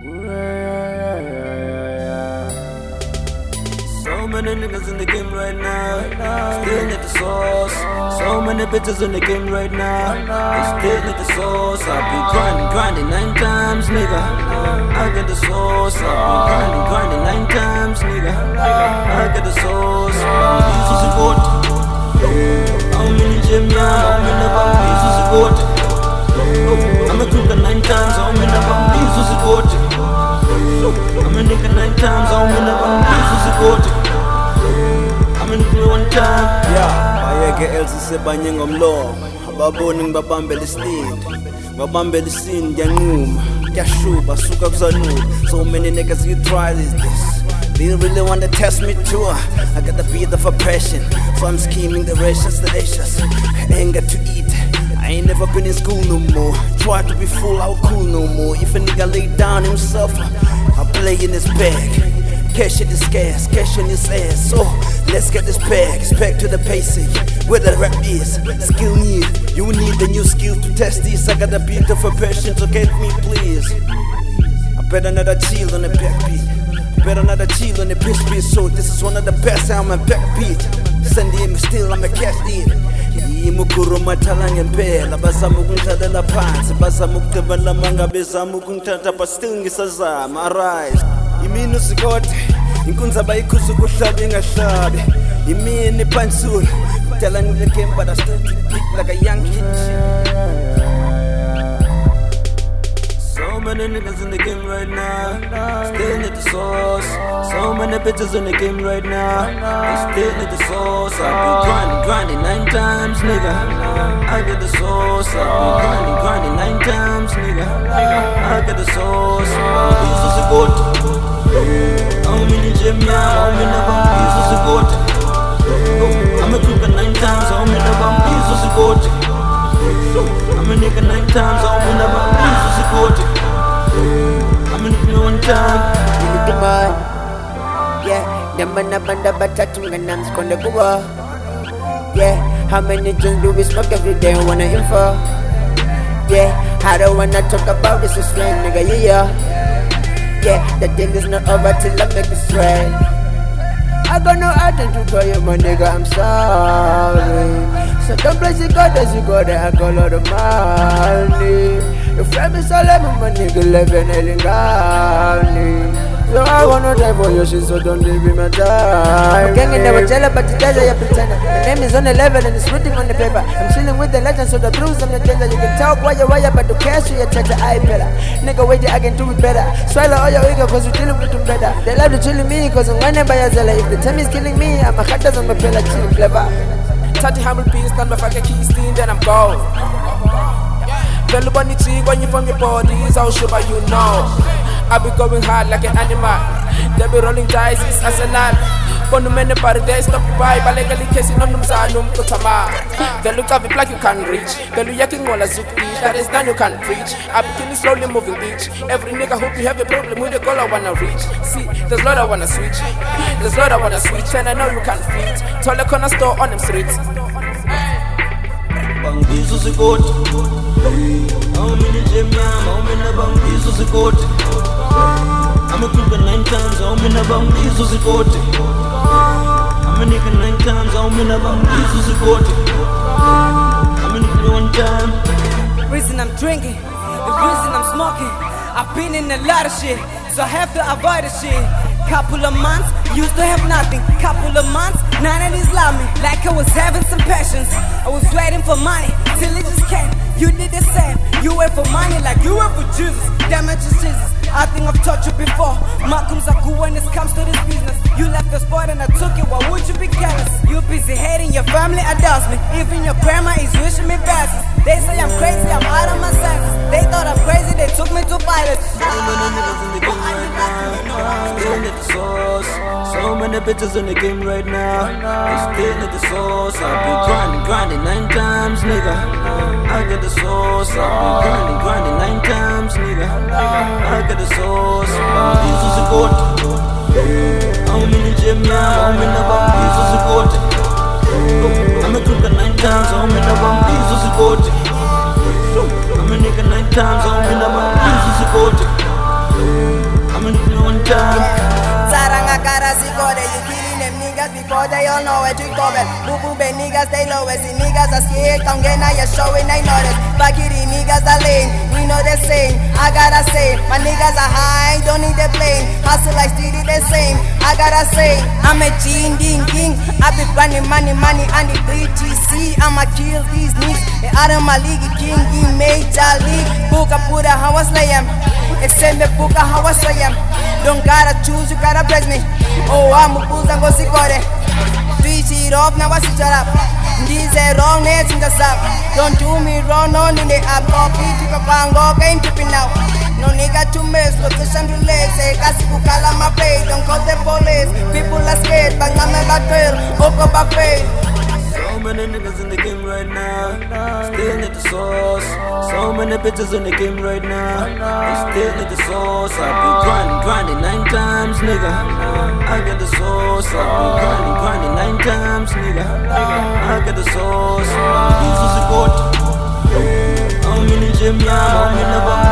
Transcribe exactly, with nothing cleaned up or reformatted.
So many niggas in the game right now, still need the sauce. So many bitches in the game right now, they still need the sauce. I've been grinding, grinding nine times, nigga. I get the sauce. I've been grinding, grinding nine times, nigga. I get the sauce. Jesus is good. I'm in the gym, yeah. I'm in the bum. Jesus is good. I'm a cooker nine times. I'm in the bum. Jesus is good. I'm a nigga nine times. I'm in the bum. Jesus is good. I'm in the one time. Yeah, bayeke else sebanye ngomlomo ababoni ngibabambela istand ngibabambela isin ngiyanquma ngiyashuba suka kuzanuka. So many niggas you try this this they really wanna test me too. I got the beat of oppression, so I'm scheming the rations delicious. Ain't got to eat, I ain't never been in school no more. Try to be full, I cool no more. If a nigga lay down himself, I play in his bag. Cash in his gas, cash in his ass. So let's get this bag, it's back to the basic. Where the rap is, skill need. You need the new skill to test this. I got a beat of a passion, so get me please. I bet another chill on the backbeat. I bet another chill on the piss beat. So this is one of the best I'm a backbeat. Send him still, I'm a cash in. Imukuru mathala ngempela bazama ukungithalela phansi bazama ukudebela manga bezama ukungithatha but still ngisazama arise. Imini usikode inkunza bayikhuza ukuhlaba ingahlabi imini pansula tell me the game but I still kick like a young kid. So many niggas in the game right now, still need the sauce. So many bitches in the game right now, they still need the sauce. I've been grinding, grinding nine times, nigga. I get the sauce. I've been grinding, grinding nine times, nigga. I get the sauce. This is a good. I'm in the gym, yeah. I'm in the bum. This is a good. I'm a cooker nine times. I'm in the bum. This is a good. I'm a nigga nine times. I'm in the bum. This is a good. I'm in the one time. Yeah, the man up and the batatu and I'm sconde kuwa. Yeah, how many drinks do we smoke every day? Wanna info? Yeah, I don't wanna talk about this is straight, nigga. Yeah, yeah. Yeah, the thing is not over till I make it straight. I got no item to call you, my nigga. I'm sorry. So don't bless you God as you go there. I got a lot of money. Your friend is all over, my nigga. Living in Ghana. So I want no time for your shit, so don't leave me my time. I'm ganging never tell her, but the days I pretender. The name is on the level and it's written on the paper. I'm chilling with the legend, so the truth on the danger. You can talk why you wire, but the cash you touch the eye better. Nigga, wait, I can do it better. Swallow all your ego, cause you dealing with them better. They love to chilling me, cause I'm running by your zella. If the time is killing me, I'm a hatters on my pillar, chill clever. thirty humble beans, stand before I key steam, then I'm gone. Tell the bunny tree when you from your bodies, I'll show you know. I be going hard like an animal. They be rolling dice, it's arsenal. When the men party, they stop by, but legally casing on them Zanum Kutama. They look at it like you can't reach. They look yaking all a zuki, that is done you can't reach. I be killing slowly moving beach. Every nigga hope you have a problem with the goal I wanna reach. See, there's lot I wanna switch. There's lot I wanna switch, and I know you can't fit. Tell the corner store on them streets. Bang, this is a good. I'm in the gym, yeah. I'm in the bang, this is a good. I'm a cooker nine times, I'm in the bum, this is a good. I'm a nigga nine times, I'm in the bum, this is a good. I'm a nigga one time. Reason I'm drinking, the reason I'm smoking. I've been in a lot of shit, so I have to avoid the shit. Couple of months, used to have nothing. Couple of months, none of these love me. Like I was having some passions. I was waiting for money, till it just came. You did the same, you wait for money like you wait for Jesus. Damage is Jesus. I think I've taught you before. Malcolm's are cool when it comes to this business. You left the spot and I took it, why would you be careless? You busy hating, your family adores me. Even your grandma is wishing me blessings. They say I'm crazy, I'm out of my senses. They thought I'm crazy, they took me to violence. So many niggas in the game right now, still need the sauce. So many bitches in the game right now, they still need the sauce. I've been grinding, grinding nine times, nigga. I get the sauce. I've been grinding, grinding nine times, nigga. I get the sauce. This is a good. I'm in the gym, yeah. I'm in the bum. This is a good. I'm a cooker nine times. I'm in the bum. This is a good. I'm a nigga nine times. I'm in the bum. This is a good. time. Sarangakara Sikore, you killing them niggas before they all know where to go. Boo boo be niggas, they lowest. See niggas are scared, don't get now you're showing, I notice. Bakiri niggas are lame, we know the same. I gotta say, my niggas are high, don't need the plane. Hustle like street the same. I gotta say, I'm a Gene Ding King. I be running money, money, and the three G C. I'ma kill these niggas. Out of my league, King, in Major League. Buka Pura, how I slay em. Extend the Buka, how I slay em. Don't gotta choose, you gotta bless me. Oh, I'm a booze and go see for it. Switch it off, now I switch it up. This is wrong, next in the sub. Don't do me wrong, no, in the up. Copy, take a bang, go, game tripping now. No nigga to mess, location relax. Say, Kasiku Kala my play, don't call the police. People are scared, but I'm a bad girl. Go go back pay. So many niggas in the game right now, still need the sauce. So many bitches in the game right now, they still need the sauce. I've been grinding, grinding nine times, nigga. I get the sauce. I've been grinding, grinding nine times, nigga. I get the sauce. This is a goat. I'm in the gym, yeah, I'm in the